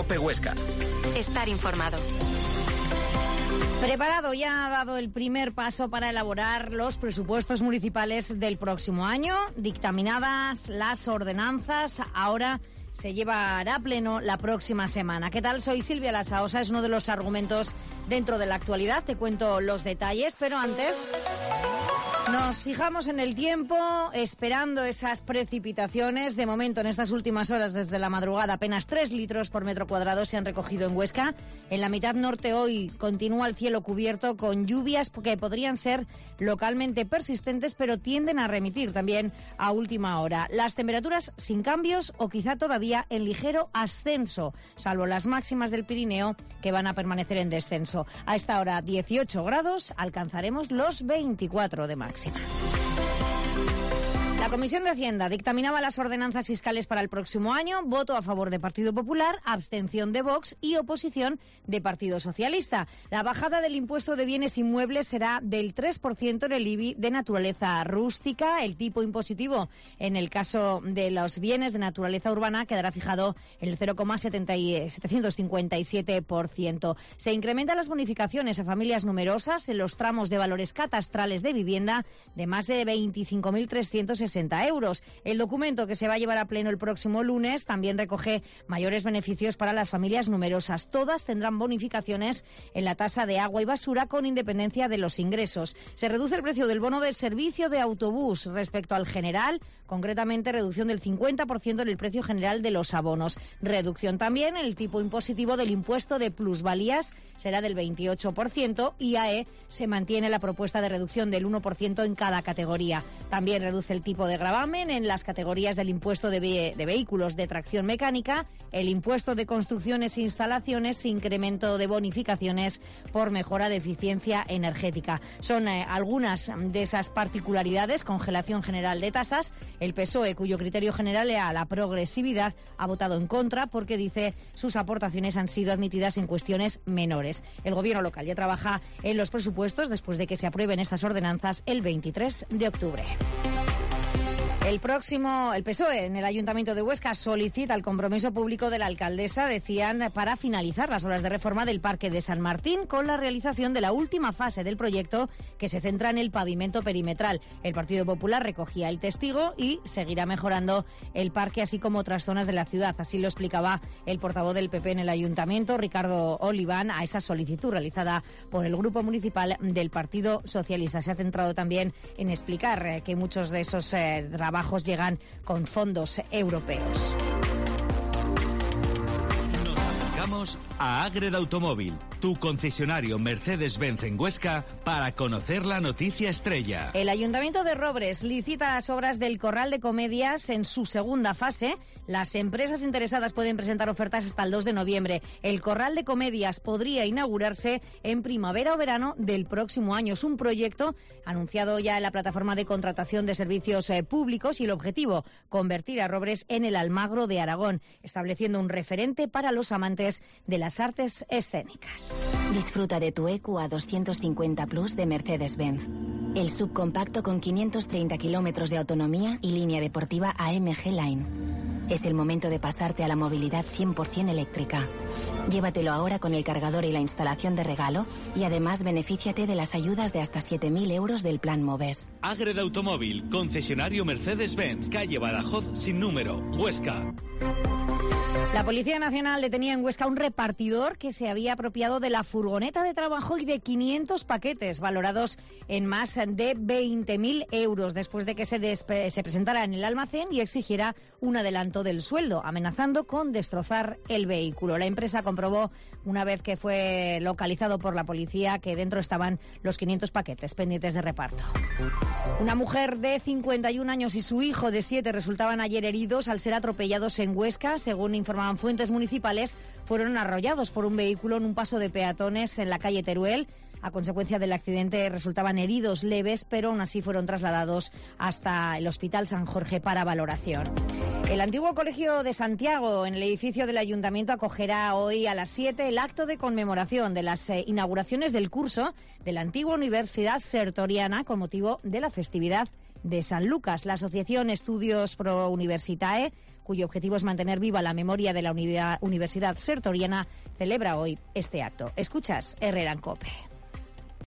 COPE Huesca. Estar informado. Preparado, ya ha dado el primer paso para elaborar los presupuestos municipales del próximo año. Dictaminadas las ordenanzas, ahora se llevará a pleno la próxima semana. ¿Qué tal? Soy Silvia Lasaosa, es uno de los argumentos dentro de la actualidad. Te cuento los detalles, pero antes nos fijamos en el tiempo, esperando esas precipitaciones. De momento, en estas últimas horas, desde la madrugada, apenas 3 litros por metro cuadrado se han recogido en Huesca. En la mitad norte hoy continúa el cielo cubierto con lluvias que podrían ser localmente persistentes, pero tienden a remitir también a última hora. Las temperaturas sin cambios o quizá todavía en ligero ascenso, salvo las máximas del Pirineo, que van a permanecer en descenso. A esta hora, 18 grados, alcanzaremos los 24 de máxima. La Comisión de Hacienda dictaminaba las ordenanzas fiscales para el próximo año, voto a favor de Partido Popular, abstención de Vox y oposición de Partido Socialista. La bajada del impuesto de bienes inmuebles será del 3% en el IBI de naturaleza rústica. El tipo impositivo en el caso de los bienes de naturaleza urbana quedará fijado en el 0,757%. Se incrementan las bonificaciones a familias numerosas en los tramos de valores catastrales de vivienda de más de 25.360 euros. El documento, que se va a llevar a pleno el próximo lunes, también recoge mayores beneficios para las familias numerosas. Todas tendrán bonificaciones en la tasa de agua y basura con independencia de los ingresos. Se reduce el precio del bono de servicio de autobús respecto al general, concretamente reducción del 50% en el precio general de los abonos. Reducción también en el tipo impositivo del impuesto de plusvalías, será del 28%, y AE se mantiene la propuesta de reducción del 1% en cada categoría. También reduce el tipo de gravamen en las categorías del impuesto de vehículos de tracción mecánica, el impuesto de construcciones e instalaciones, incremento de bonificaciones por mejora de eficiencia energética. Son algunas de esas particularidades. Congelación general de tasas. El PSOE, cuyo criterio general era la progresividad, ha votado en contra porque dice sus aportaciones han sido admitidas en cuestiones menores. El gobierno local ya trabaja en los presupuestos después de que se aprueben estas ordenanzas el 23 de octubre. El PSOE en el Ayuntamiento de Huesca solicita el compromiso público de la alcaldesa, decían, para finalizar las obras de reforma del Parque de San Martín con la realización de la última fase del proyecto, que se centra en el pavimento perimetral. El Partido Popular recogía el testigo y seguirá mejorando el parque, así como otras zonas de la ciudad. Así lo explicaba el portavoz del PP en el Ayuntamiento, Ricardo Oliván, a esa solicitud realizada por el Grupo Municipal del Partido Socialista. Se ha centrado también en explicar que muchos de esos trabajos llegan con fondos europeos. Nos acercamos a Ágreda Automóvil, tu concesionario Mercedes-Benz en Huesca, para conocer la noticia estrella. El Ayuntamiento de Robres licita las obras del Corral de Comedias en su segunda fase. Las empresas interesadas pueden presentar ofertas hasta el 2 de noviembre. El Corral de Comedias podría inaugurarse en primavera o verano del próximo año. Es un proyecto anunciado ya en la plataforma de contratación de servicios públicos, y el objetivo, convertir a Robres en el Almagro de Aragón, estableciendo un referente para los amantes de las artes escénicas. Disfruta de tu EQA 250 Plus de Mercedes-Benz. El subcompacto con 530 kilómetros de autonomía y línea deportiva AMG Line. Es el momento de pasarte a la movilidad 100% eléctrica. Llévatelo ahora con el cargador y la instalación de regalo, y además benefíciate de las ayudas de hasta 7.000 euros del Plan Moves. Ágreda Automóvil, concesionario Mercedes-Benz, calle Badajoz sin número, Huesca. La Policía Nacional detenía en Huesca un repartidor que se había apropiado de la furgoneta de trabajo y de 500 paquetes valorados en más de 20.000 euros después de que se presentara en el almacén y exigiera un adelanto del sueldo, amenazando con destrozar el vehículo. La empresa comprobó, una vez que fue localizado por la policía, que dentro estaban los 500 paquetes pendientes de reparto. Una mujer de 51 años y su hijo de 7 resultaban ayer heridos al ser atropellados en Huesca. Según informaban fuentes municipales, fueron arrollados por un vehículo en un paso de peatones en la calle Teruel. A consecuencia del accidente resultaban heridos leves, pero aún así fueron trasladados hasta el Hospital San Jorge para valoración. El antiguo Colegio de Santiago, en el edificio del Ayuntamiento, acogerá hoy a las 7 el acto de conmemoración de las inauguraciones del curso de la antigua Universidad Sertoriana con motivo de la festividad de San Lucas. La Asociación Estudios Pro Universitae cuyo objetivo es mantener viva la memoria de la Universidad Sertoriana, celebra hoy este acto. Escuchas Herrera en COPE.